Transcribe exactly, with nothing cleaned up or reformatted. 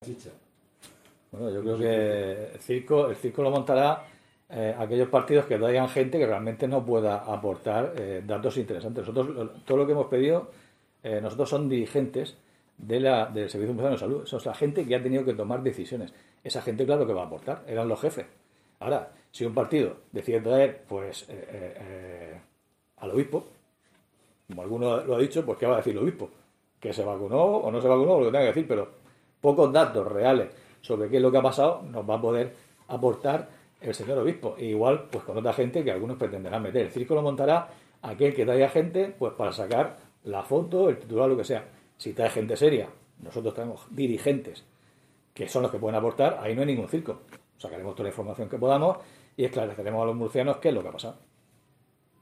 Chicha. Bueno, yo creo que el circo, el circo lo montará eh, aquellos partidos que traigan gente que realmente no pueda aportar eh, datos interesantes. Nosotros, lo- todo lo que hemos pedido, eh, nosotros son dirigentes de la, del Servicio Nacional de Salud. Eso es la gente que ha tenido que tomar decisiones. Esa gente, claro que va a aportar, eran los jefes. Ahora, si un partido decide traer, pues, eh, eh, eh, al obispo, como alguno lo ha dicho, pues ¿qué va a decir el obispo? Que se vacunó o no se vacunó, lo que tenga que decir, pero pocos datos reales sobre qué es lo que ha pasado nos va a poder aportar el señor obispo. E igual, pues con otra gente que algunos pretenderán meter. El circo lo montará aquel que traiga gente, pues para sacar la foto, el titular, lo que sea. Si trae gente seria, nosotros traemos dirigentes que son los que pueden aportar, ahí no hay ningún circo. Sacaremos toda la información que podamos y esclareceremos a los murcianos qué es lo que ha pasado.